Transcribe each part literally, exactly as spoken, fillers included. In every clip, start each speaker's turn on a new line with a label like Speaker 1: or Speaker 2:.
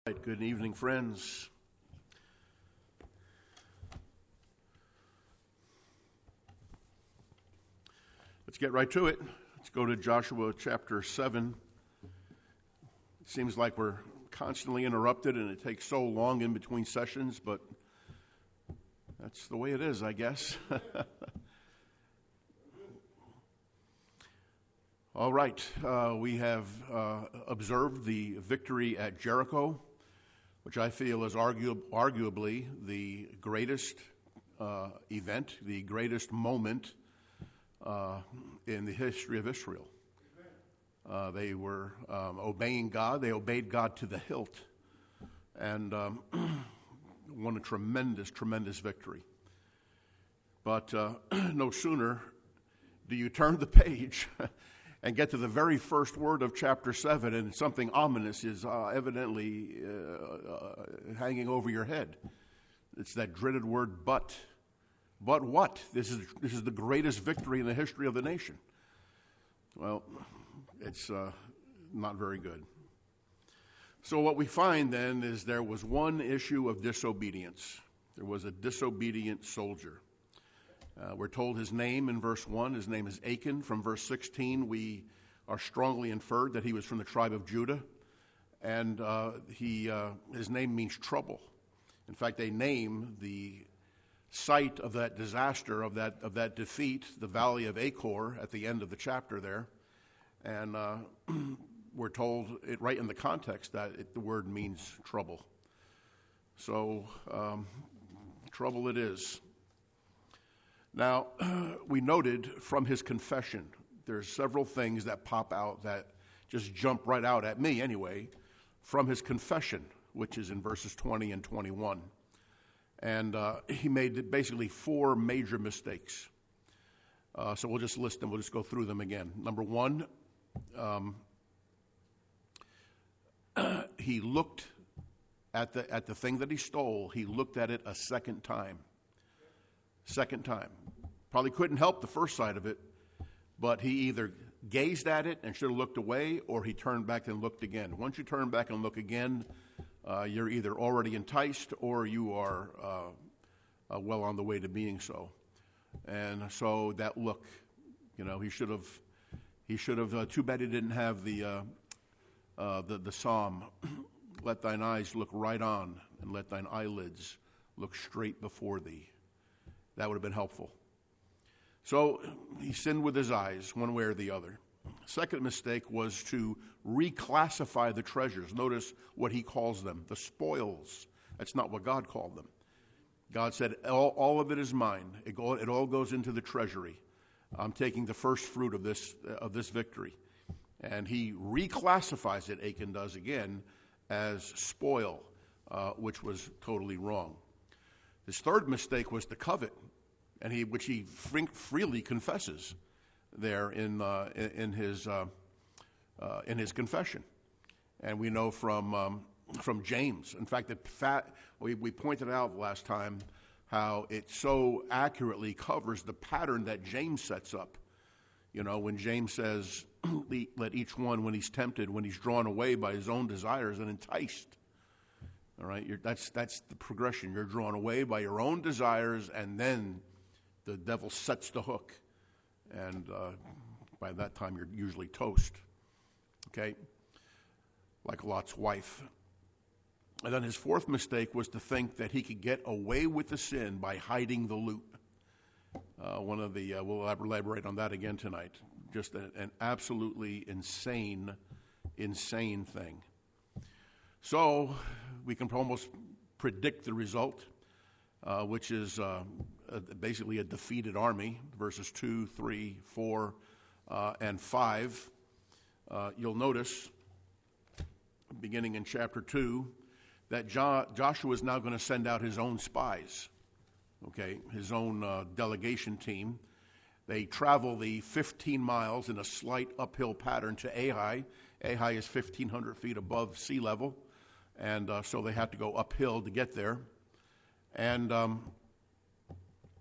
Speaker 1: Right, good evening, friends. Let's get right to it. Let's go to Joshua chapter seven. It seems like we're constantly interrupted and it takes so long in between sessions, but that's the way it is, I guess. All right, uh, we have uh, observed the victory at Jericho, which I feel is argu- arguably the greatest uh, event, the greatest moment uh, in the history of Israel. Uh, they were um, obeying God. They obeyed God to the hilt, and um, won a tremendous, tremendous victory. But uh, no sooner do you turn the page and get to the very first word of chapter seven, and something ominous is uh, evidently uh, uh, hanging over your head. It's that dreaded word, but. But what? This is this is the greatest victory in the history of the nation. Well, it's uh, not very good. So what we find then is there was one issue of disobedience. There was a disobedient soldier. Uh, we're told his name in verse one. His name is Achan. From verse sixteen, we are strongly inferred that he was from the tribe of Judah. And uh, he uh, his name means trouble. In fact, they name the site of that disaster, of that of that defeat, the Valley of Achor, at the end of the chapter there. And uh, we're told it right in the context that it, the word means trouble. So um, trouble it is. Now, we noted from his confession, there's several things that pop out that just jump right out at me anyway, from his confession, which is in verses twenty and twenty-one. And uh, he made basically four major mistakes. Uh, so we'll just list them. We'll just go through them again. Number one, um, he looked at the at the thing that he stole. He looked at it a second time. Second time. Probably couldn't help the first side of it, but he either gazed at it and should have looked away, or he turned back and looked again. Once you turn back and look again, uh, you're either already enticed or you are uh, uh, well on the way to being so. And so that look, you know, he should have, he should have. Uh, too bad he didn't have the uh, uh, the the psalm. Let thine eyes look right on, and let thine eyelids look straight before thee. That would have been helpful. So he sinned with his eyes, one way or the other. Second mistake was to reclassify the treasures. Notice what he calls them, the spoils. That's not what God called them. God said, all, all of it is mine. It, go, it all goes into the treasury. I'm taking the first fruit of this of this victory. And he reclassifies it, Achan does again, as spoil, uh, which was totally wrong. His third mistake was to covet, and he, which he freely confesses there in uh, in his uh, uh, in his confession, and we know from um, from James. In fact, the fat, we we pointed out last time how it so accurately covers the pattern that James sets up. You know, when James says, "Let each one, when he's tempted, when he's drawn away by his own desires and enticed." All right, You're, that's that's the progression. You're drawn away by your own desires, and then the devil sets the hook, and uh, by that time you're usually toast. Okay, like Lot's wife. And then his fourth mistake was to think that he could get away with the sin by hiding the loot. Uh, one of the uh, we'll elaborate on that again tonight. Just a, an absolutely insane, insane thing. So we can almost predict the result, uh, which is uh, a, basically a defeated army, verses two, three, four, uh, and five. Uh, you'll notice, beginning in chapter two, that jo- Joshua is now going to send out his own spies, okay, his own uh, delegation team. They travel the fifteen miles in a slight uphill pattern to Ai. Ai is fifteen hundred feet above sea level. And uh, so they had to go uphill to get there. And um,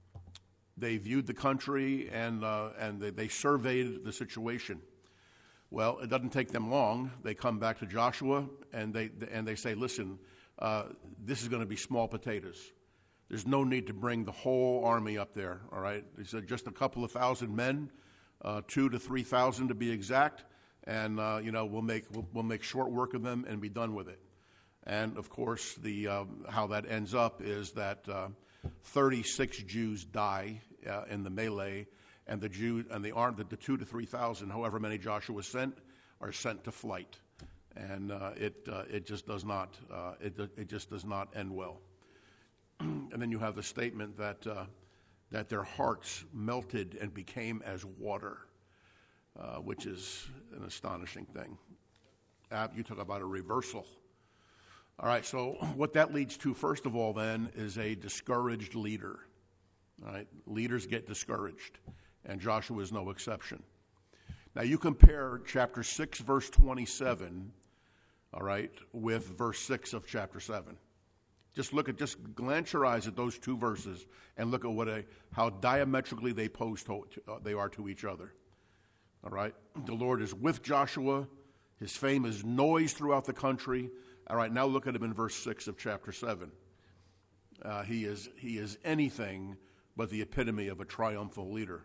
Speaker 1: they viewed the country and uh, and they, they surveyed the situation. Well, it doesn't take them long. They come back to Joshua, and they and they say, listen, uh, this is going to be small potatoes. There's no need to bring the whole army up there, all right? He said just a couple of thousand men, uh, two to three thousand to be exact, and, uh, you know, we'll make we'll, we'll make short work of them and be done with it. And, of course, the uh, how that ends up is that uh, thirty-six Jews die uh, in the melee, and the Jew and the arm the, the two to three thousand, however many Joshua sent, are sent to flight, and uh, it uh, it just does not uh, it it just does not end well. And then you have the statement that uh, that their hearts melted and became as water, uh, which is an astonishing thing. Uh, you talk about a reversal. All right, so what that leads to, first of all, then, is a discouraged leader. All right, leaders get discouraged, and Joshua is no exception. Now, you compare chapter six, verse twenty-seven, all right, with verse six of chapter seven. Just look at, just glance your eyes at those two verses and look at what a, how diametrically they pose to, uh, they are to each other. All right, the Lord is with Joshua. His fame is noised throughout the country. All right, now look at him in verse six of chapter seven. Uh, he is he is anything but the epitome of a triumphal leader.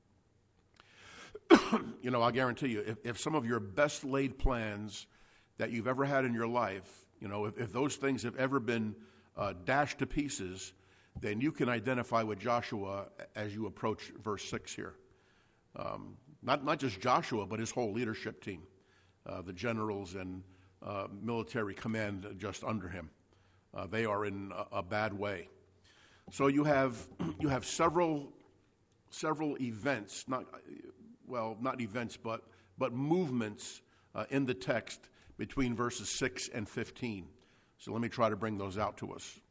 Speaker 1: You know, I guarantee you, if, if some of your best laid plans that you've ever had in your life, you know, if, if those things have ever been uh, dashed to pieces, then you can identify with Joshua as you approach verse six here. Um, not, not just Joshua, but his whole leadership team, uh, the generals and uh, military command just under him. Uh, they are in a, a bad way. So you have you have several several events, not well, not events, but but movements uh, in the text between verses six and fifteen. So let me try to bring those out to us.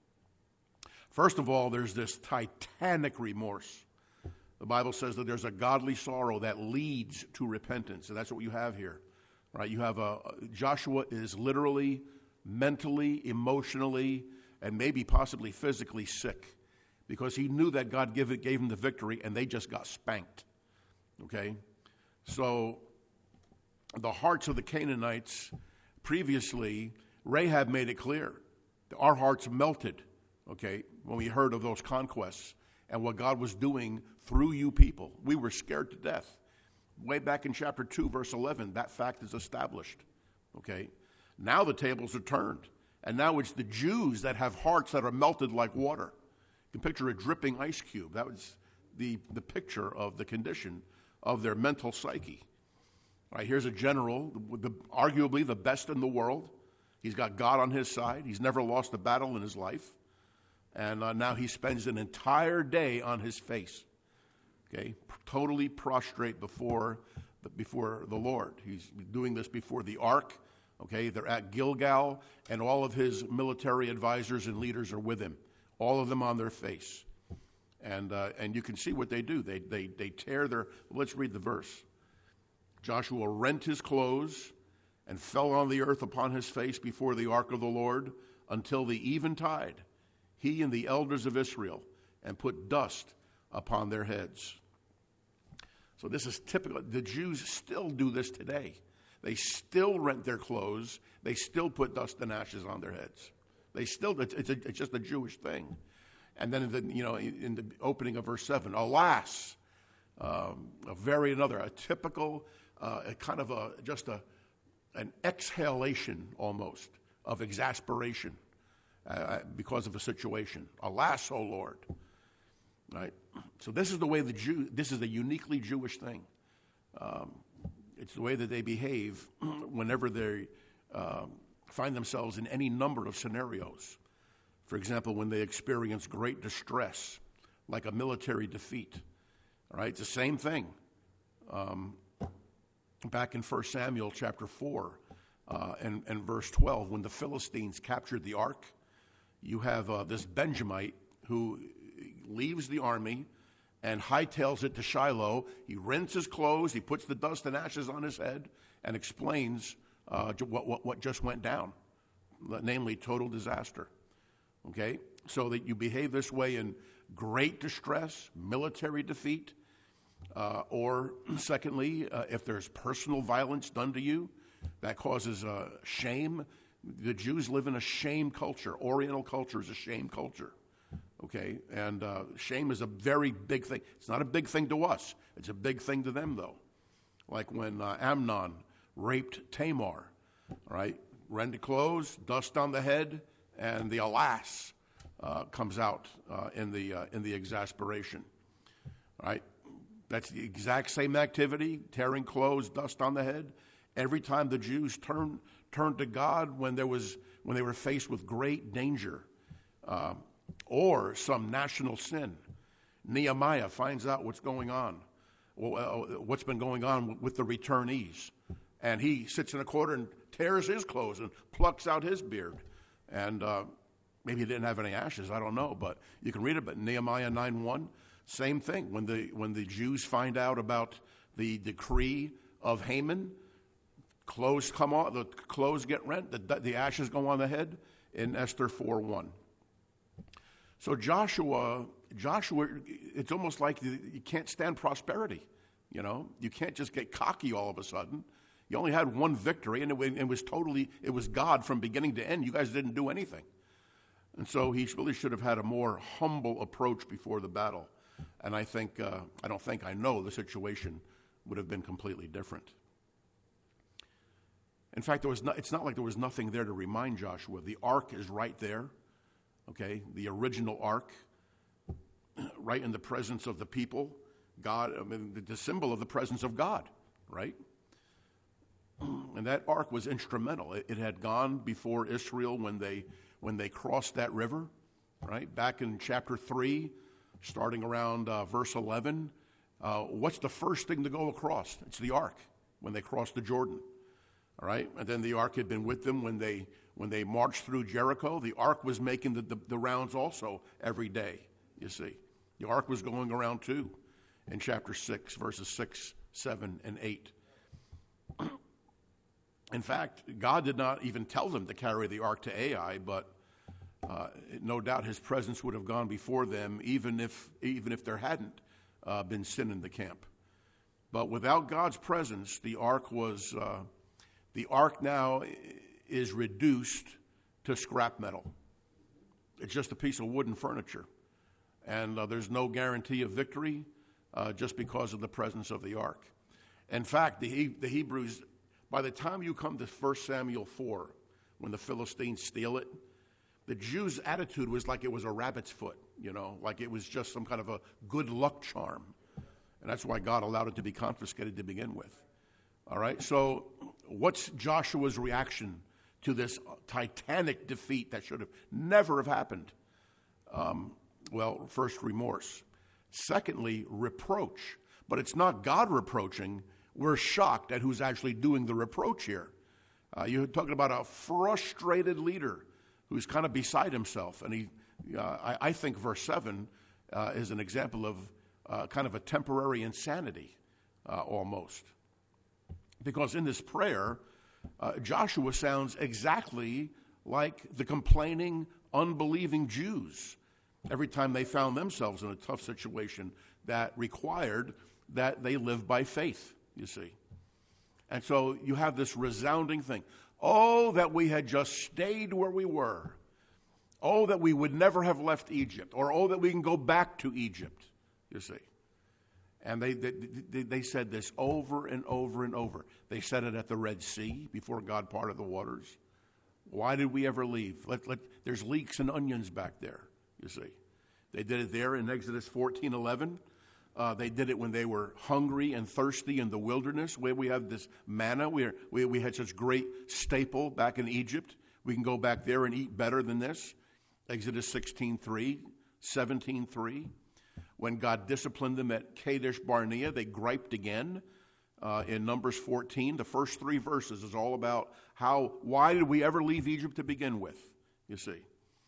Speaker 1: First of all, there's this titanic remorse. The Bible says that there's a godly sorrow that leads to repentance, and that's what you have here, right? You have a Joshua is literally, mentally, emotionally, and maybe possibly physically sick, because he knew that God gave, it, gave him the victory, and they just got spanked, okay? So the hearts of the Canaanites, previously, Rahab made it clear. Our hearts melted, okay, when we heard of those conquests and what God was doing through you people. We were scared to death. Way back in chapter two, verse eleven, that fact is established, okay? Now the tables are turned, and now it's the Jews that have hearts that are melted like water. You can picture a dripping ice cube. That was the, the picture of the condition of their mental psyche. All right, here's a general, the, arguably the best in the world. He's got God on his side. He's never lost a battle in his life. And uh, now he spends an entire day on his face, okay, totally prostrate before the, before the Lord. He's doing this before the ark, okay. They're at Gilgal, and all of his military advisors and leaders are with him, all of them on their face. And uh, and you can see what they do. They, they, they tear their, let's read the verse. Joshua rent his clothes and fell on the earth upon his face before the ark of the Lord until the eventide, he and the elders of Israel, and put dust upon their heads. So this is typical. The Jews still do this today. They still rent their clothes. They still put dust and ashes on their heads. They still, it's, it's, a, it's just a Jewish thing. And then, in the, you know, in the opening of verse seven, alas, um, a very another, a typical, uh, a kind of a, just a, an exhalation almost of exasperation uh, because of a situation. Alas, O Lord. Right? So this is the way the Jew, this is a uniquely Jewish thing. Um, it's the way that they behave whenever they um, find themselves in any number of scenarios. For example, when they experience great distress, like a military defeat. All right, it's the same thing. Um, back in First Samuel chapter four uh, and, and verse twelve, when the Philistines captured the ark, you have uh, this Benjamite who leaves the army and hightails it to Shiloh. He rents his clothes, he puts the dust and ashes on his head, and explains uh, what, what, what just went down, namely total disaster. Okay? So that you behave this way in great distress, military defeat, Uh, or secondly, uh, if there's personal violence done to you, that causes uh, shame. The Jews live in a shame culture. Oriental culture is a shame culture. Okay, and uh, shame is a very big thing. It's not a big thing to us. It's a big thing to them, though. Like when uh, Amnon raped Tamar, all right? Rent clothes, dust on the head, and the alas uh, comes out uh, in the uh, in the exasperation, all right? That's the exact same activity, tearing clothes, dust on the head. Every time the Jews turned turned to God when there was when they were faced with great danger. Uh, or some national sin. Nehemiah finds out what's going on, what's been going on with the returnees. And he sits in a corner and tears his clothes and plucks out his beard. And uh, maybe he didn't have any ashes, I don't know. But you can read it, but Nehemiah nine one, same thing. When the, when the Jews find out about the decree of Haman, clothes come off, the clothes get rent, the, the ashes go on the head in Esther four one. So Joshua, Joshua, it's almost like you can't stand prosperity, you know. You can't just get cocky all of a sudden. You only had one victory, and it, it was totally, it was God from beginning to end. You guys didn't do anything. And so he really should have had a more humble approach before the battle. And I think, uh, I don't think, I know the situation would have been completely different. In fact, there was no, it's not like there was nothing there to remind Joshua. The ark is right there. Okay, the original ark, right in the presence of the people. God, I mean, the, the symbol of the presence of God, right? And that ark was instrumental. It, it had gone before Israel when they when they crossed that river, right? Back in chapter three, starting around uh, verse eleven. Uh, what's the first thing to go across? It's the ark when they crossed the Jordan, all right? And then the ark had been with them when they when they marched through Jericho. The ark was making the, the, the rounds also every day, you see. The ark was going around too in chapter six, verses six, seven, and eight. In fact, God did not even tell them to carry the ark to Ai, but uh, no doubt his presence would have gone before them, even if even if there hadn't uh, been sin in the camp. But without God's presence, the ark was uh, the ark now is reduced to scrap metal. It's just a piece of wooden furniture, and uh, there's no guarantee of victory uh, just because of the presence of the ark. In fact, the, he- the Hebrews, by the time you come to First Samuel four, when the Philistines steal it, the Jews' attitude was like it was a rabbit's foot, you know, like it was just some kind of a good luck charm. And that's why God allowed it to be confiscated to begin with. All right, so what's Joshua's reaction to this titanic defeat that should have never have happened? Um, well, first, remorse. Secondly, reproach. But it's not God reproaching. We're shocked at who's actually doing the reproach here. Uh, you're talking about a frustrated leader who's kind of beside himself. And he, uh, I, I think verse seven uh, is an example of uh, kind of a temporary insanity uh, almost. Because in this prayer, uh, Joshua sounds exactly like the complaining, unbelieving Jews every time they found themselves in a tough situation that required that they live by faith, you see. And so you have this resounding thing. Oh, that we had just stayed where we were. Oh, that we would never have left Egypt. Or oh, that we can go back to Egypt, you see. And they, they, they said this over and over and over. They said it at the Red Sea before God parted the waters. Why did we ever leave? Let, let, there's leeks and onions back there, you see. They did it there in Exodus fourteen eleven. Uh, they did it when they were hungry and thirsty in the wilderness, where we have this manna. We, we, we had such great staple back in Egypt. We can go back there and eat better than this. Exodus sixteen three, seventeen three. When God disciplined them at Kadesh Barnea, they griped again. Uh, in Numbers fourteen, the first three verses is all about how, why did we ever leave Egypt to begin with, you see.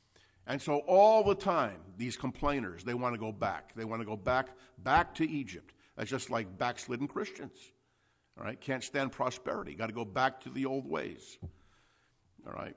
Speaker 1: And so all the time, these complainers, they want to go back. They want to go back, back to Egypt. That's just like backslidden Christians, all right? Can't stand prosperity. Got to go back to the old ways, all right?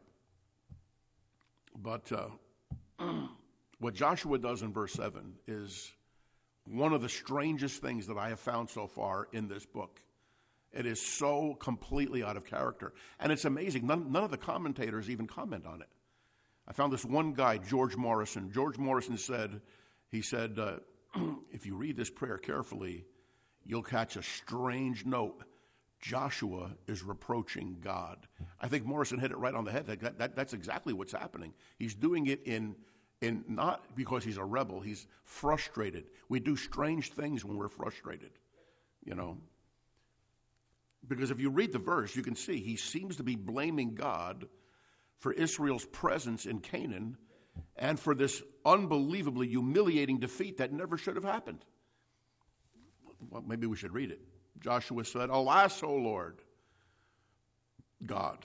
Speaker 1: But uh, what Joshua does in verse seven is one of the strangest things that I have found so far in this book. It is so completely out of character. And it's amazing. None, none of the commentators even comment on it. I found this one guy, George Morrison. George Morrison said, he said, uh, if you read this prayer carefully, you'll catch a strange note. Joshua is reproaching God. I think Morrison hit it right on the head. That, that, that's exactly what's happening. He's doing it in, in not because he's a rebel. He's frustrated. We do strange things when we're frustrated, you know. Because if you read the verse, you can see he seems to be blaming God for Israel's presence in Canaan and for this unbelievably humiliating defeat that never should have happened. Well, maybe we should read it. Joshua said, "Alas, O Lord God,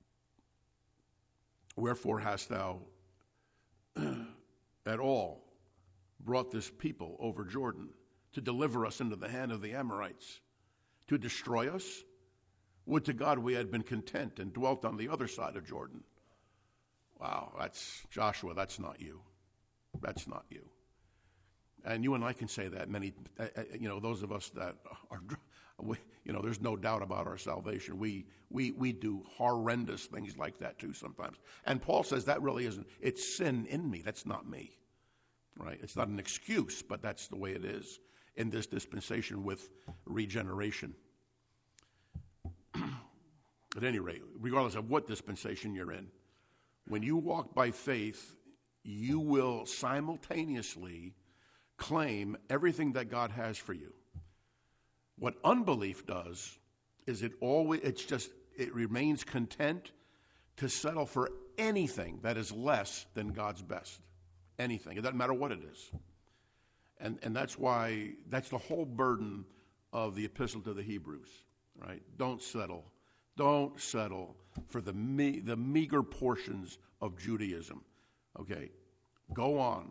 Speaker 1: wherefore hast thou at all brought this people over Jordan to deliver us into the hand of the Amorites, to destroy us? Would to God we had been content and dwelt on the other side of Jordan." Wow, that's Joshua, that's not you. That's not you. And you and I can say that many, uh, you know, those of us that are, we, you know, there's no doubt about our salvation. We, we, we do horrendous things like that too sometimes. And Paul says that really isn't, it's sin in me, that's not me, right? It's not an excuse, but that's the way it is in this dispensation with regeneration. At any rate, regardless of what dispensation you're in, when you walk by faith, you will simultaneously claim everything that God has for you. What unbelief does is it always, it's just, it remains content to settle for anything that is less than God's best. Anything. It doesn't matter what it is. And, and that's why, that's the whole burden of the Epistle to the Hebrews, right? Don't settle. Don't settle for the me- the meager portions of Judaism. Okay, go on.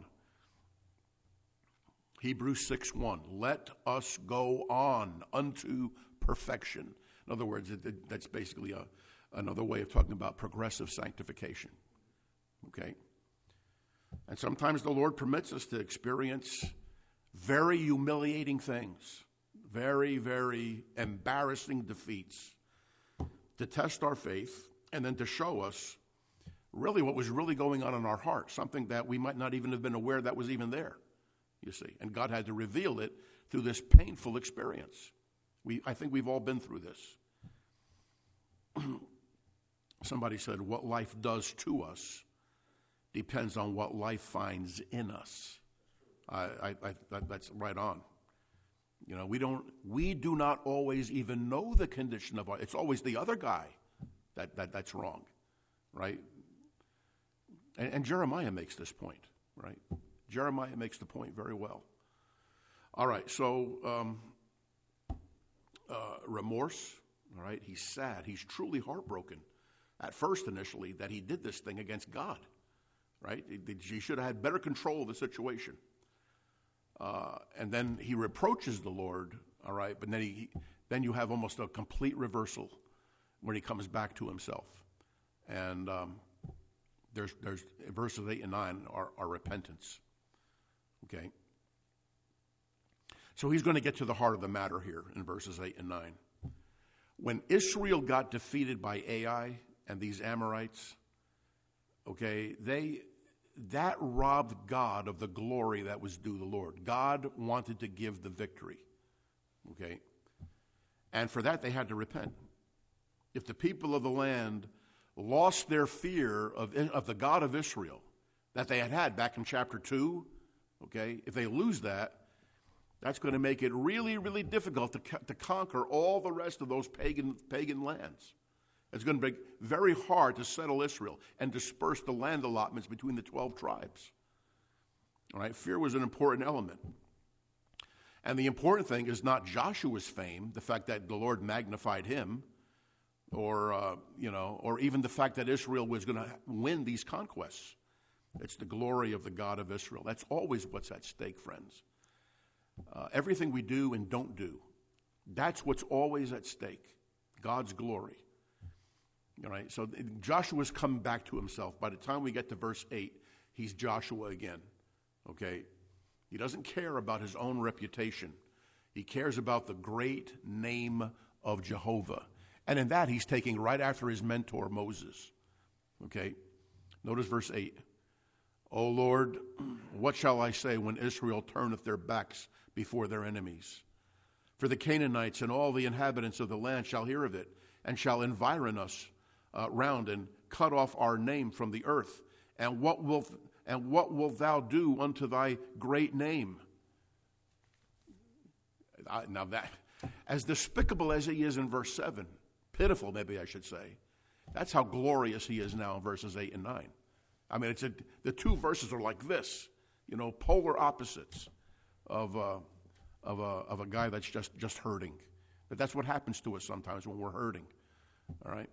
Speaker 1: Hebrews six one, let us go on unto perfection. In other words, it, it, that's basically a, another way of talking about progressive sanctification. Okay? And sometimes the Lord permits us to experience very humiliating things, very, very embarrassing defeats, to test our faith, and then to show us really what was really going on in our heart, something that we might not even have been aware that was even there, you see. And God had to reveal it through this painful experience. We, I think we've all been through this. Somebody said, what life does to us depends on what life finds in us. I, I, I that, that's right on. You know, we don't, we do not always even know the condition of our, it's always the other guy that, that that's wrong, right? And, and Jeremiah makes this point, right? Jeremiah makes the point very well. All right, so um, uh, remorse, all right, he's sad. He's truly heartbroken at first initially that he did this thing against God, right? He, he should have had better control of the situation. Uh, and then he reproaches the Lord, all right, but then he, then you have almost a complete reversal when he comes back to himself. And um, there's, there's verses eight and nine are, are repentance, okay? So he's going to get to the heart of the matter here in verses eight and nine. When Israel got defeated by Ai and these Amorites, okay, they... that robbed God of the glory that was due the Lord. God wanted to give the victory, okay? And for that, they had to repent. If the people of the land lost their fear of, of the God of Israel that they had had back in chapter two, okay, if they lose that, that's going to make it really, really difficult to, to conquer all the rest of those pagan, pagan lands. It's going to be very hard to settle Israel and disperse the land allotments between the twelve tribes. All right, fear was an important element. And the important thing is not Joshua's fame, the fact that the Lord magnified him, or, uh, you know, or even the fact that Israel was going to win these conquests. It's the glory of the God of Israel. That's always what's at stake, friends. Uh, everything we do and don't do, that's what's always at stake, God's glory. All right, so Joshua's come back to himself. By the time we get to verse eight, he's Joshua again, okay? He doesn't care about his own reputation. He cares about the great name of Jehovah. And in that, he's taking right after his mentor, Moses. Okay? Notice verse eight. O Lord, what shall I say when Israel turneth their backs before their enemies? For the Canaanites and all the inhabitants of the land shall hear of it, and shall environ us uh, round, and cut off our name from the earth. And what wilt and what wilt thou do unto thy great name? Uh, now that, as despicable as he is in verse seven, pitiful maybe I should say, that's how glorious he is now in verses eight and nine. I mean, it's a, the two verses are like this, you know, polar opposites of uh, of a of a guy that's just just hurting. But that's what happens to us sometimes when we're hurting. All right.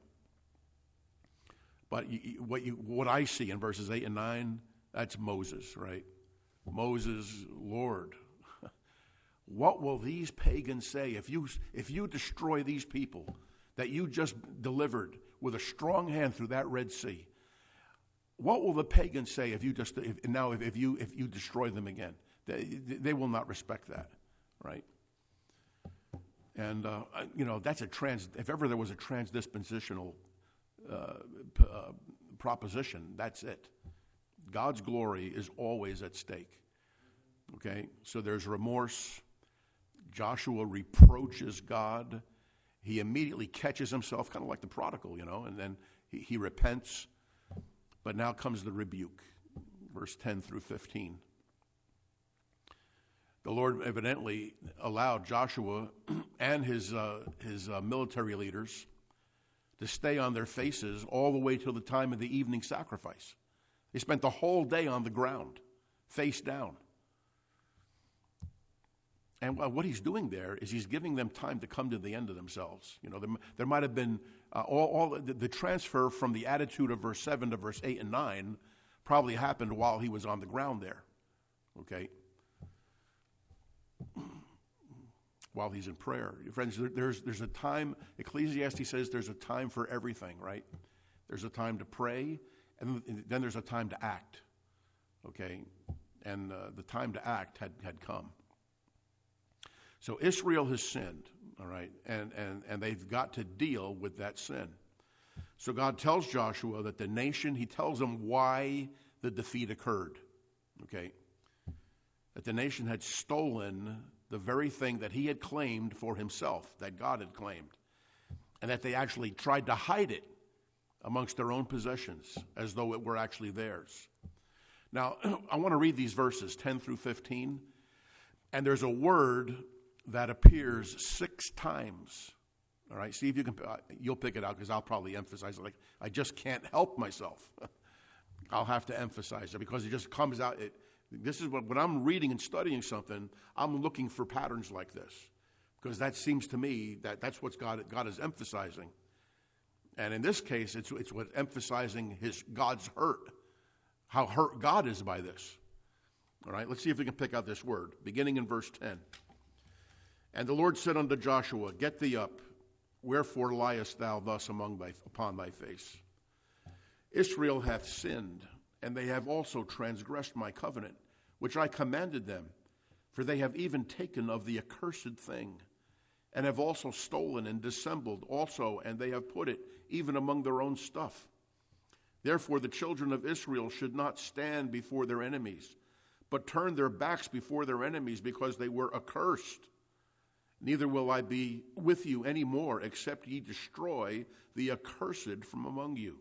Speaker 1: But you, what you what I see in verses eight and nine, that's Moses, right? Moses, Lord, what will these pagans say if you if you destroy these people that you just delivered with a strong hand through that Red Sea? What will the pagans say if you just if, now if, if you if you destroy them again? They, they will not respect that, right? And uh, you know that's a trans. If ever there was a transdispensational uh, p- uh, proposition, that's it. God's glory is always at stake. Okay, so there's remorse. Joshua reproaches God. He immediately catches himself, kind of like the prodigal, you know, and then he, he repents. But now comes the rebuke, verse ten through fifteen. The Lord evidently allowed Joshua and his uh, his uh, military leaders to stay on their faces all the way till the time of the evening sacrifice. They spent the whole day on the ground, face down. And what he's doing there is he's giving them time to come to the end of themselves. You know, there, there might have been uh, all, all the, the transfer from the attitude of verse seven to verse eight and nine probably happened while he was on the ground there. Okay? While he's in prayer. Friends, there, there's, there's a time, Ecclesiastes says there's a time for everything, right? There's a time to pray, and then there's a time to act. Okay? And uh, the time to act had, had come. So Israel has sinned, all right, and, and, and they've got to deal with that sin. So God tells Joshua that the nation, he tells them why the defeat occurred, okay, that the nation had stolen the very thing that he had claimed for himself, that God had claimed, and that they actually tried to hide it amongst their own possessions as though it were actually theirs. Now, I want to read these verses, ten through fifteen, and there's a word that appears six times. All right, see if you can, uh, you'll pick it out because I'll probably emphasize it. Like, I just can't help myself. I'll have to emphasize it because it just comes out. It, this is what, when I'm reading and studying something, I'm looking for patterns like this because that seems to me that that's what God, God is emphasizing. And in this case, it's, it's what emphasizing his God's hurt, how hurt God is by this. All right, let's see if we can pick out this word, beginning in verse ten. And the Lord said unto Joshua, Get thee up, wherefore liest thou thus among thy, upon thy face? Israel hath sinned, and they have also transgressed my covenant, which I commanded them, for they have even taken of the accursed thing, and have also stolen and dissembled also, and they have put it even among their own stuff. Therefore the children of Israel should not stand before their enemies, but turn their backs before their enemies, because they were accursed. Neither will I be with you any more, except ye destroy the accursed from among you.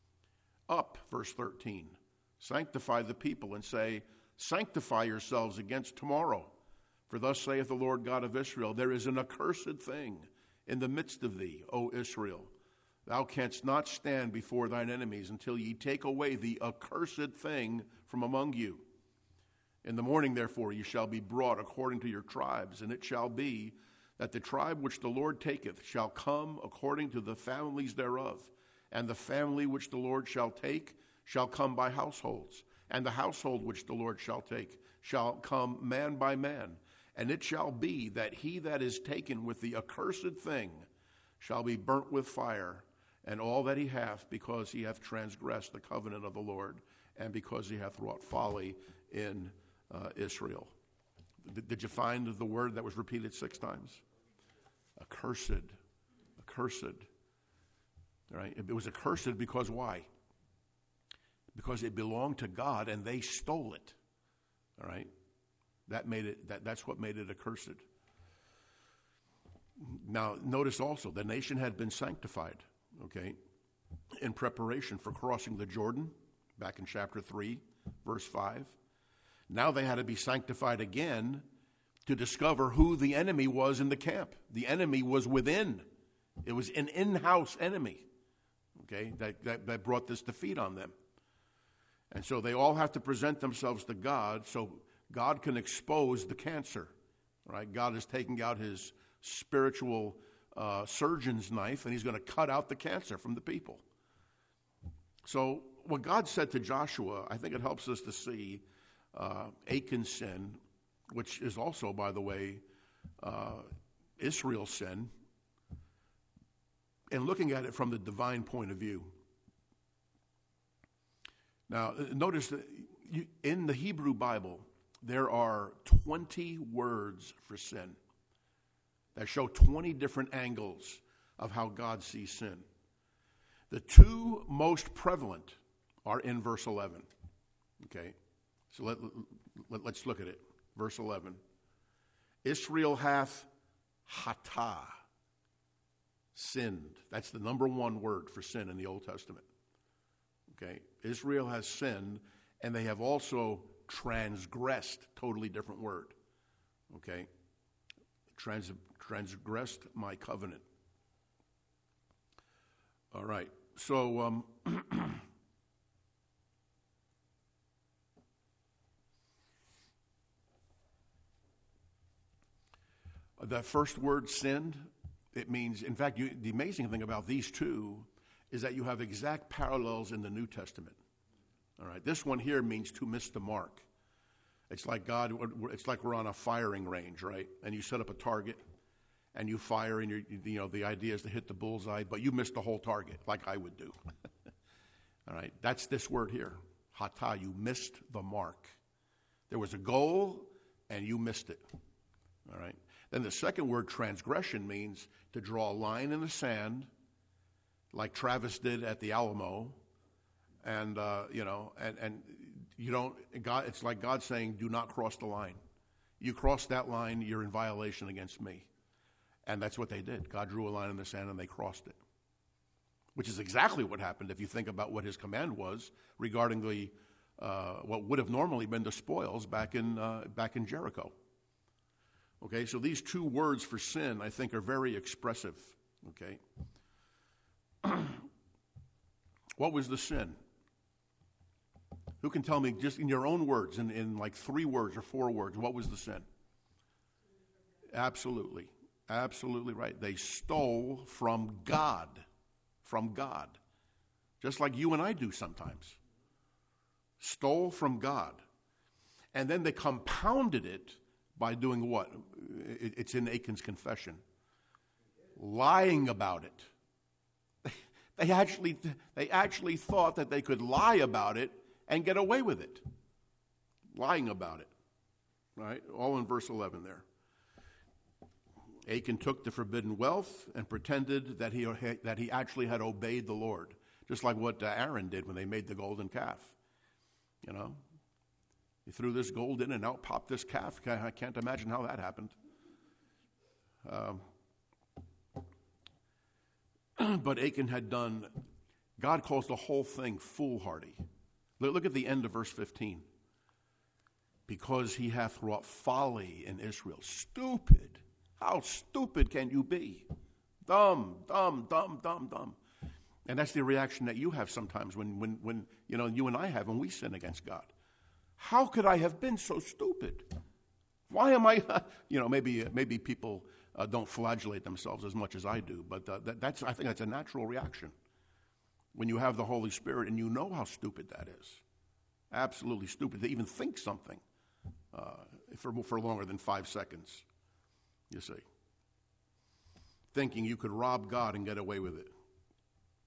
Speaker 1: Up, verse thirteen, sanctify the people, and say, Sanctify yourselves against tomorrow. For thus saith the Lord God of Israel, There is an accursed thing in the midst of thee, O Israel. Thou canst not stand before thine enemies until ye take away the accursed thing from among you. In the morning, therefore, ye shall be brought according to your tribes, and it shall be that the tribe which the Lord taketh shall come according to the families thereof, and the family which the Lord shall take shall come by households, and the household which the Lord shall take shall come man by man. And it shall be that he that is taken with the accursed thing shall be burnt with fire, and all that he hath, because he hath transgressed the covenant of the Lord, and because he hath wrought folly in uh, Israel. Did, did you find the word that was repeated six times? Accursed. Accursed. All right? It was accursed because why? Because it belonged to God and they stole it. All right? That made it, that, that's what made it accursed. Now, notice also, the nation had been sanctified, okay, in preparation for crossing the Jordan, back in chapter three, verse five. Now they had to be sanctified again to discover who the enemy was in the camp. The enemy was within. It was an in-house enemy, okay, that, that, that brought this defeat on them. And so they all have to present themselves to God so God can expose the cancer, right? God is taking out his spiritual uh, surgeon's knife, and he's going to cut out the cancer from the people. So what God said to Joshua, I think it helps us to see uh, Achan's sin, which is also, by the way, uh, Israel's sin, and looking at it from the divine point of view. Now, notice that you, in the Hebrew Bible, there are twenty words for sin that show twenty different angles of how God sees sin. The two most prevalent are in verse eleven. Okay, so let, let, let's look at it. Verse eleven. Israel hath hatah, sinned. That's the number one word for sin in the Old Testament. Okay, Israel has sinned, and they have also transgressed, totally different word. Okay, Trans, transgressed my covenant. All right, so um, that first word, sinned, it means, in fact, you, the amazing thing about these two is that you have exact parallels in the New Testament. All right, this one here means to miss the mark. It's like God, it's like we're on a firing range, right? And you set up a target, and you fire, and you're, you know, the idea is to hit the bullseye, but you miss the whole target, like I would do. All right, that's this word here, hatah. You missed the mark. There was a goal, and you missed it. All right. Then the second word, transgression, means to draw a line in the sand, like Travis did at the Alamo, and uh, you know, and and you don't. God, it's like God saying, "Do not cross the line. You cross that line, you're in violation against me." And that's what they did. God drew a line in the sand, and they crossed it, which is exactly what happened if you think about what His command was regarding the uh, what would have normally been the spoils back in uh, back in Jericho. Okay, so these two words for sin, I think, are very expressive. Okay. What was the sin? Who can tell me, just in your own words, in, in like three words or four words, what was the sin? Absolutely. Absolutely right. They stole from God. From God. Just like you and I do sometimes. Stole from God. And then they compounded it by doing what? It, it's in Achan's confession. Lying about it. They actually, they actually thought that they could lie about it and get away with it. Lying about it. Right? All in verse eleven there. Achan took the forbidden wealth and pretended that he, that he actually had obeyed the Lord. Just like what Aaron did when they made the golden calf. You know? He threw this gold in and out popped this calf. I can't imagine how that happened. Um, but Achan had done, God calls the whole thing foolhardy. Look at the end of verse fifteen. Because he hath wrought folly in Israel. Stupid. How stupid can you be? Dumb, dumb, dumb, dumb, dumb. And that's the reaction that you have sometimes when, when, when you know, you and I have when we sin against God. How could I have been so stupid? Why am I, you know, maybe maybe people uh, don't flagellate themselves as much as I do, but uh, that, that's I think that's a natural reaction. When you have the Holy Spirit and you know how stupid that is. Absolutely stupid to even think something uh, for, for longer than five seconds, you see. Thinking you could rob God and get away with it.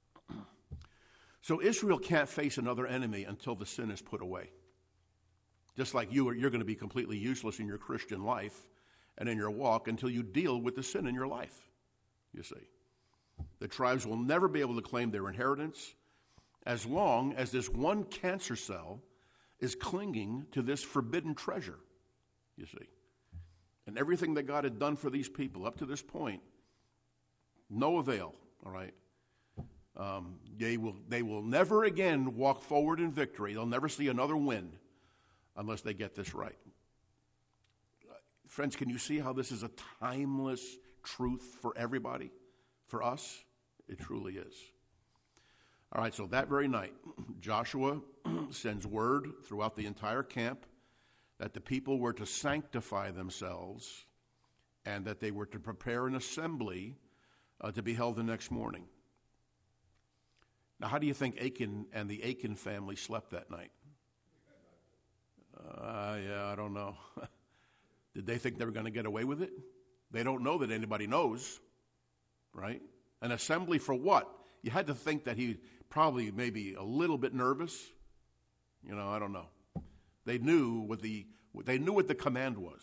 Speaker 1: So Israel can't face another enemy until the sin is put away. Just like you are, you're going to be completely useless in your Christian life and in your walk until you deal with the sin in your life, you see. The tribes will never be able to claim their inheritance as long as this one cancer cell is clinging to this forbidden treasure, you see. And everything that God had done for these people up to this point, no avail, all right? Um, they will, they will never again walk forward in victory. They'll never see another win unless they get this right. Friends, can you see how this is a timeless truth for everybody? For us, it truly is. All right, so that very night, Joshua sends word throughout the entire camp that the people were to sanctify themselves and that they were to prepare an assembly uh, to be held the next morning. Now, how do you think Achan and the Achan family slept that night? Uh, yeah, I don't know. Did they think they were going to get away with it? They don't know that anybody knows, right? An assembly for what? You had to think that he probably maybe a little bit nervous. You know, I don't know. They knew what the they knew what the command was.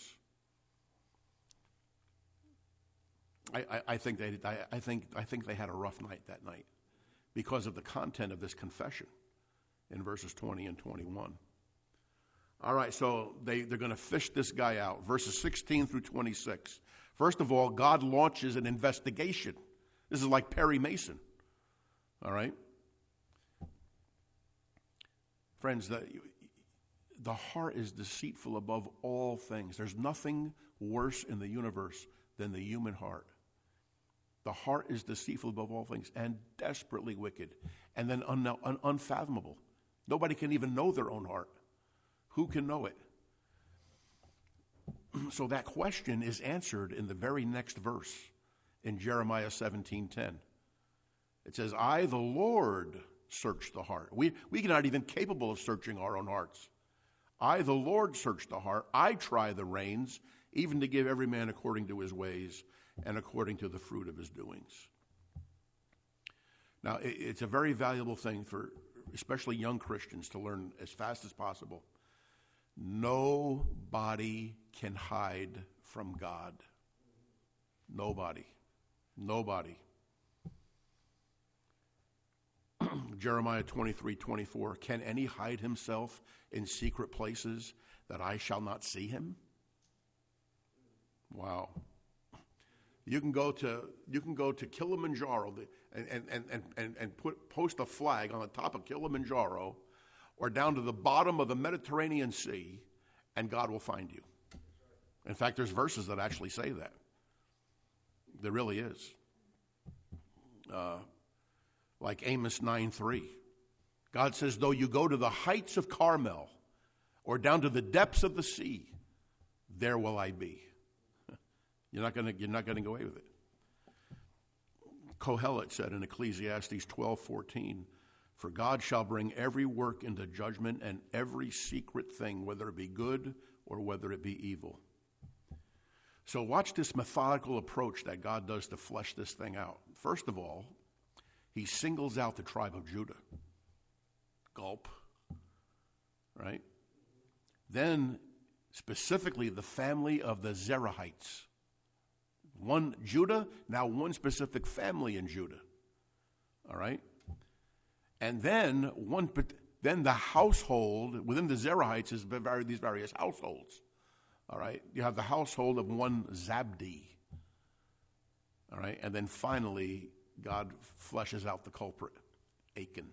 Speaker 1: I, I, I think they I, I think I think they had a rough night that night because of the content of this confession in verses twenty and twenty-one. All right, so they, they're going to fish this guy out. Verses sixteen through twenty-six. First of all, God launches an investigation. This is like Perry Mason. All right? Friends, the, the heart is deceitful above all things. There's nothing worse in the universe than the human heart. The heart is deceitful above all things and desperately wicked and then un, un, unfathomable. Nobody can even know their own heart. Who can know it? So that question is answered in the very next verse in Jeremiah seventeen ten. It says, I, the Lord, search the heart. We, we are not even capable of searching our own hearts. I, the Lord, search the heart. I try the reins, even to give every man according to his ways and according to the fruit of his doings. Now, it, it's a very valuable thing for especially young Christians to learn as fast as possible. Nobody can hide from God. Nobody. Nobody. Jeremiah twenty-three twenty-four, can any hide himself in secret places that I shall not see him? Wow. You can go to you can go to Kilimanjaro and and, and, and, and put post a flag on the top of Kilimanjaro or down to the bottom of the Mediterranean Sea, and God will find you. In fact, there's verses that actually say that. There really is. Uh, like Amos nine three. God says, though you go to the heights of Carmel or down to the depths of the sea, there will I be. You're not going to you're not going to go away with it. Kohelet said in Ecclesiastes twelve fourteen, for God shall bring every work into judgment and every secret thing, whether it be good or whether it be evil. So watch this methodical approach that God does to flesh this thing out. First of all, he singles out the tribe of Judah. Gulp. Right? Then, specifically, the family of the Zerahites. One Judah, now one specific family in Judah. All right? And then one, then the household within the Zerahites is these various households. All right, you have the household of one Zabdi. All right, and then finally, God fleshes out the culprit, Achan.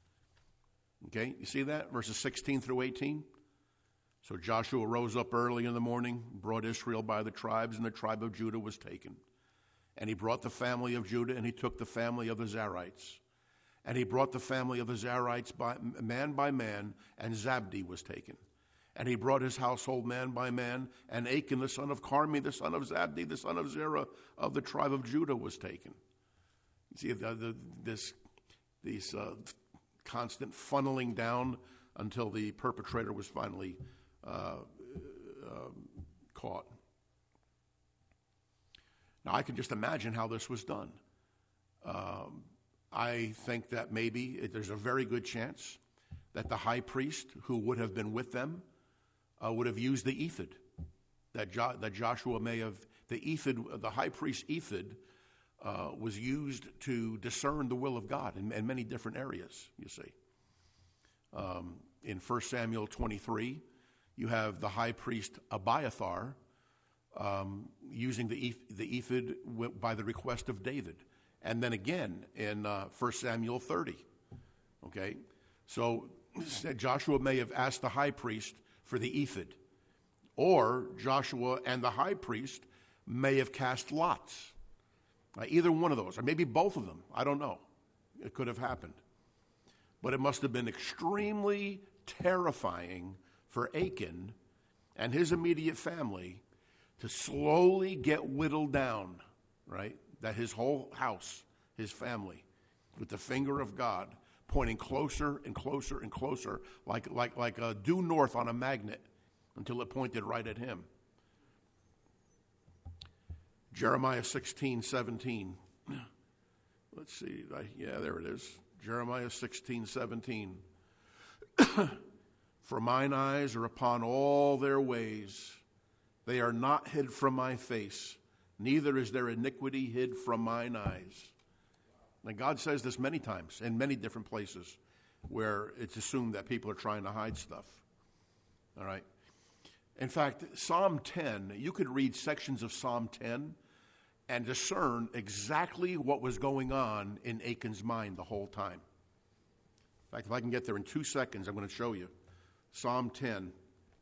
Speaker 1: Okay, you see that verses sixteen through eighteen. So Joshua rose up early in the morning, brought Israel by the tribes, and the tribe of Judah was taken. And he brought the family of Judah, and he took the family of the Zerites. And he brought the family of the Zerites by, man by man, and Zabdi was taken. And he brought his household man by man, and Achan, the son of Carmi, the son of Zabdi, the son of Zerah, of the tribe of Judah was taken. You see the, the, this these uh, constant funneling down until the perpetrator was finally uh, uh, caught. Now, I can just imagine how this was done. Um, I think that maybe there's a very good chance that the high priest who would have been with them uh, would have used the ephod. That, jo- that Joshua may have, the ephod, the high priest ephod, uh, was used to discern the will of God in, in many different areas, you see. Um, in First Samuel twenty-three, you have the high priest Abiathar um, using the, eph- the ephod w- by the request of David. And then again in uh, First Samuel thirty, okay? So Joshua may have asked the high priest for the ephod. Or Joshua and the high priest may have cast lots. Uh, either one of those, or maybe both of them. I don't know. It could have happened. But it must have been extremely terrifying for Achan and his immediate family to slowly get whittled down, right? That his whole house, his family, with the finger of God pointing closer and closer and closer, like, like, like a due north on a magnet, until it pointed right at him. Jeremiah sixteen seventeen. Let's see. I, yeah, there it is. Jeremiah sixteen seventeen. For mine eyes are upon all their ways. They are not hid from my face. Neither is their iniquity hid from mine eyes. And God says this many times in many different places where it's assumed that people are trying to hide stuff. All right. In fact, Psalm ten, you could read sections of Psalm ten and discern exactly what was going on in Achan's mind the whole time. In fact, if I can get there in two seconds, I'm going to show you. Psalm ten.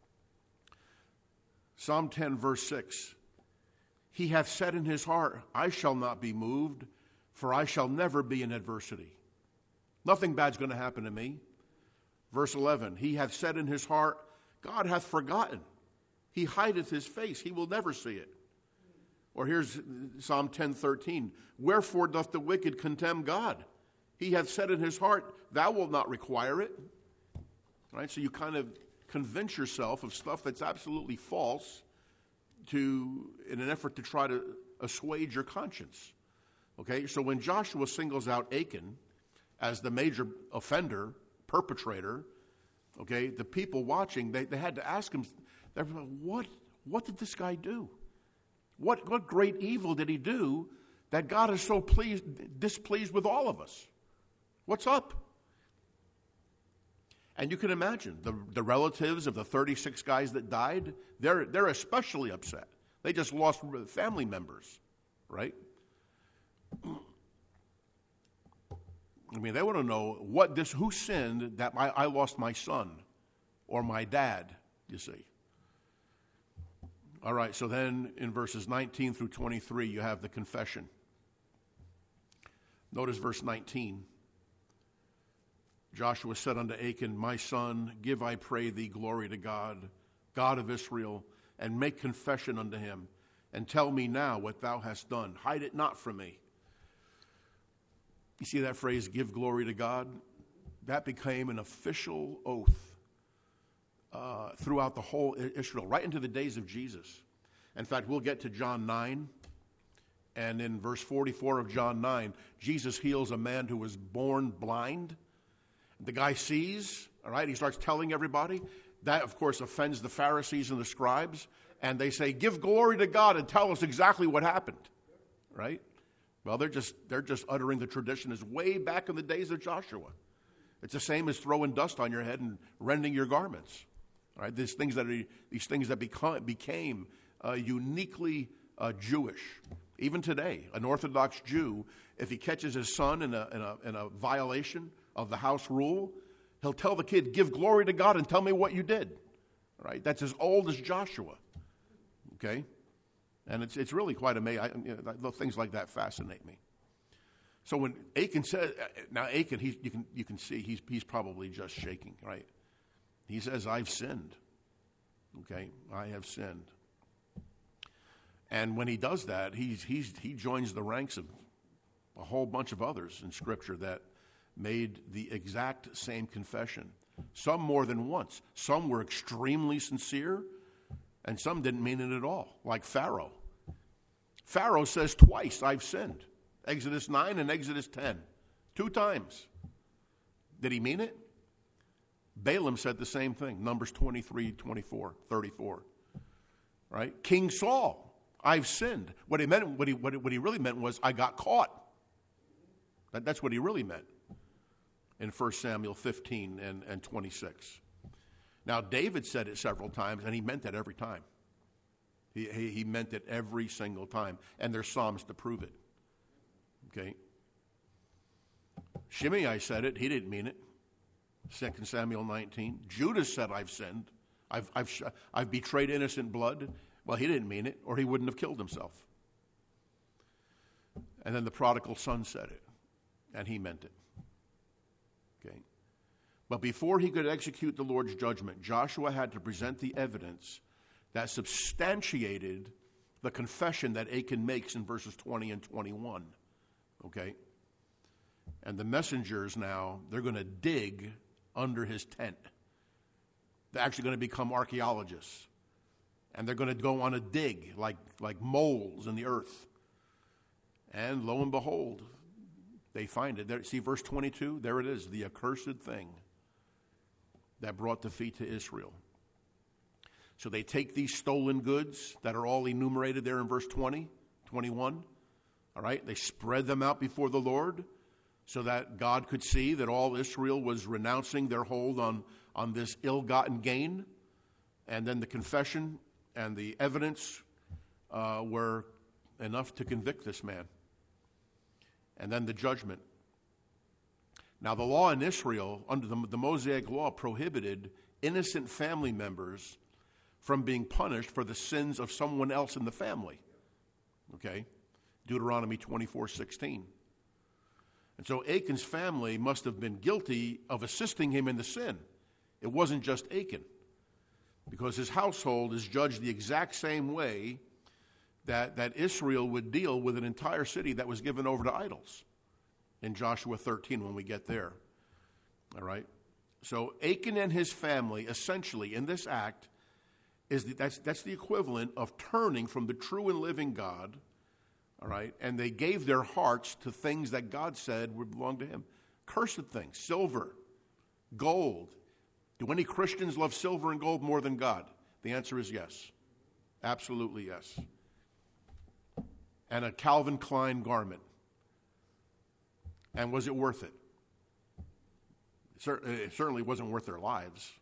Speaker 1: Psalm ten, verse six. He hath said in his heart, I shall not be moved, for I shall never be in adversity. Nothing bad's going to happen to me. Verse eleven. He hath said in his heart, God hath forgotten. He hideth his face. He will never see it. Or here's Psalm ten thirteen. Wherefore doth the wicked contemn God? He hath said in his heart, thou wilt not require it. Right? So you kind of convince yourself of stuff that's absolutely false to, in an effort to try to assuage your conscience. Okay? So when Joshua singles out Achan as the major offender, perpetrator, okay, the people watching, they, they had to ask him, what, what did this guy do? What, what great evil did he do that God is so pleased, displeased with all of us? What's up? And you can imagine the, the relatives of the thirty-six guys that died, they're, they're especially upset. They just lost family members, right? I mean, they want to know what this, who sinned that my, I lost my son or my dad, you see. All right, so then in verses nineteen through twenty-three, you have the confession. Notice verse nineteen. Joshua said unto Achan, my son, give, I pray thee, glory to God, God of Israel, and make confession unto him, and tell me now what thou hast done. Hide it not from me. You see that phrase, give glory to God? That became an official oath uh, throughout the whole Israel, right into the days of Jesus. In fact, we'll get to John nine, and in verse forty-four of John nine, Jesus heals a man who was born blind. The guy sees, all right, he starts telling everybody. That, of course, offends the Pharisees and the scribes, and they say, give glory to God and tell us exactly what happened, right? Well, they're just they're just uttering the tradition as way back in the days of Joshua. It's the same as throwing dust on your head and rending your garments. All right, these things that are, these things that become, became uh, uniquely uh, Jewish. Even today, an Orthodox Jew, if he catches his son in a, in a in a violation of the house rule, he'll tell the kid, give glory to God and tell me what you did. All right, that's as old as Joshua. Okay. And it's it's really quite amazing. I, you know, things like that fascinate me. So when Achan says, now Achan, he, you can you can see he's he's probably just shaking, right? He says, "I've sinned." Okay, I have sinned. And when he does that, he's he's he joins the ranks of a whole bunch of others in Scripture that made the exact same confession. Some more than once. Some were extremely sincere, and some didn't mean it at all, like Pharaoh. Pharaoh says twice, I've sinned. Exodus nine and Exodus ten. Two times. Did he mean it? Balaam said the same thing, Numbers twenty-three, twenty-four, thirty-four. Right? King Saul, I've sinned. What he meant, what he, what he, what he really meant was, I got caught. That, that's what he really meant in First Samuel fifteen and, and twenty-six. Now, David said it several times, and he meant that every time. He, he, he meant it every single time, and there's Psalms to prove it. Okay? Shimei said it. He didn't mean it. Second Samuel nineteen. Judas said, I've sinned. I've, I've, I've betrayed innocent blood. Well, he didn't mean it, or he wouldn't have killed himself. And then the prodigal son said it, and he meant it. Okay? But before he could execute the Lord's judgment, Joshua had to present the evidence that substantiated the confession that Achan makes in verses twenty and twenty-one. Okay? And the messengers now, they're going to dig under his tent. They're actually going to become archaeologists. And they're going to go on a dig like, like moles in the earth. And lo and behold, they find it. There, see verse twenty-two? There it is, the accursed thing that brought defeat to Israel. So they take these stolen goods that are all enumerated there in verse twenty, twenty-one. All right, they spread them out before the Lord so that God could see that all Israel was renouncing their hold on, on this ill-gotten gain. And then the confession and the evidence uh, were enough to convict this man. And then the judgment. Now, the law in Israel, under the, the Mosaic law, prohibited innocent family members from being punished for the sins of someone else in the family. Okay? Deuteronomy twenty-four sixteen. And so Achan's family must have been guilty of assisting him in the sin. It wasn't just Achan, because his household is judged the exact same way that, that Israel would deal with an entire city that was given over to idols in Joshua thirteen when we get there. All right? So Achan and his family, essentially, in this act, is the, that's, that's the equivalent of turning from the true and living God, all right, and they gave their hearts to things that God said would belong to him. Cursed things, silver, gold. Do any Christians love silver and gold more than God? The answer is yes. Absolutely yes. And a Calvin Klein garment. And was it worth it? It certainly wasn't worth their lives.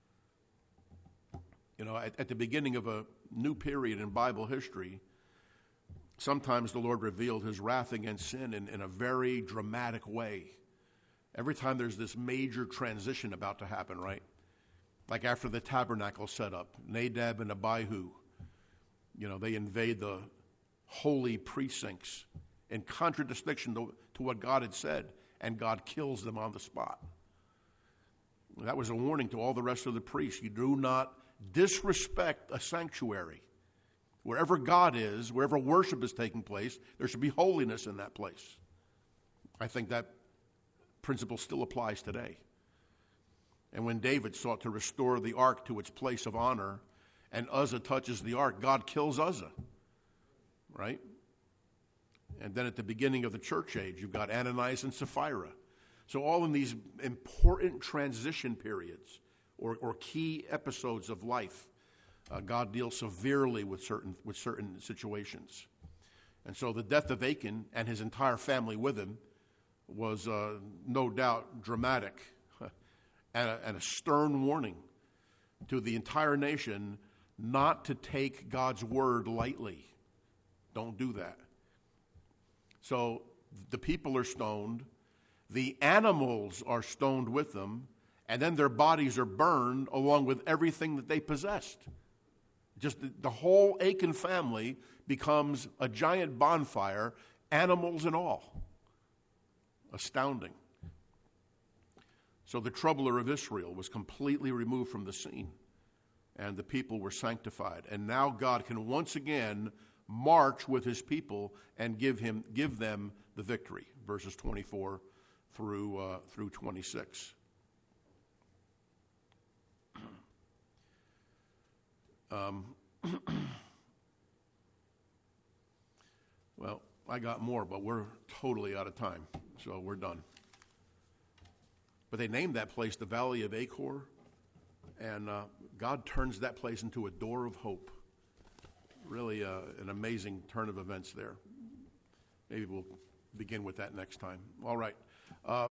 Speaker 1: You know, at, at the beginning of a new period in Bible history, sometimes the Lord revealed his wrath against sin in, in a very dramatic way. Every time there's this major transition about to happen, right? Like after the tabernacle set up, Nadab and Abihu, you know, they invade the holy precincts in contradistinction to, to what God had said, and God kills them on the spot. That was a warning to all the rest of the priests. You do not disrespect a sanctuary. Wherever God is, wherever worship is taking place, there should be holiness in that place. I think that principle still applies today. And when David sought to restore the ark to its place of honor, and Uzzah touches the ark, God kills Uzzah, right? And then at the beginning of the church age, you've got Ananias and Sapphira. So all in these important transition periods or, or key episodes of life, uh, God deals severely with certain with certain situations. And so the death of Achan and his entire family with him was uh, no doubt dramatic and, a, and a stern warning to the entire nation not to take God's word lightly. Don't do that. So the people are stoned, the animals are stoned with them, and then their bodies are burned along with everything that they possessed. Just the, the whole Achan family becomes a giant bonfire, animals and all. Astounding. So the troubler of Israel was completely removed from the scene, and the people were sanctified. And now God can once again march with his people and give him give them the victory. Verses twenty-four through uh, through twenty-six. Um, well, I got more, but we're totally out of time, so we're done. but they named that place the Valley of Achor, and uh, God turns that place into a door of hope. Really uh, an amazing turn of events there. Maybe we'll begin with that next time. All right. Uh,